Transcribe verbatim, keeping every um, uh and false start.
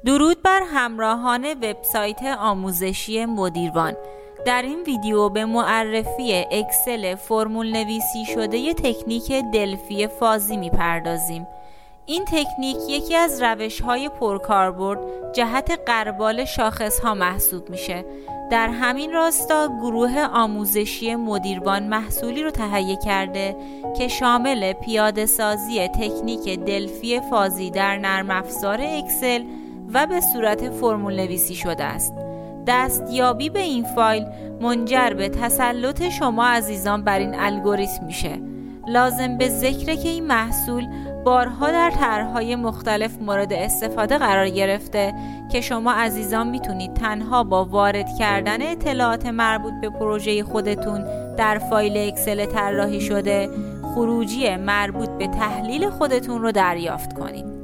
درود بر همراهان وبسایت آموزشی مدیروان. در این ویدیو به معرفی اکسل فرمول نویسی شده تکنیک دلفی فازی میپردازیم. این تکنیک یکی از روش‌های پرکاربرد جهت غربال شاخص‌ها محسوب میشه. در همین راستا گروه آموزشی مدیروان محصولی رو تهیه کرده که شامل پیاده سازی تکنیک دلفی فازی در نرم افزار اکسل و به صورت فرمول نویسی شده است. دستیابی به این فایل منجر به تسلط شما عزیزان بر این الگوریتم میشه. لازم به ذکره که این محصول بارها در طرح‌های مختلف مورد استفاده قرار گرفته که شما عزیزان میتونید تنها با وارد کردن اطلاعات مربوط به پروژه خودتون در فایل اکسل طراحی شده خروجی مربوط به تحلیل خودتون رو دریافت کنید.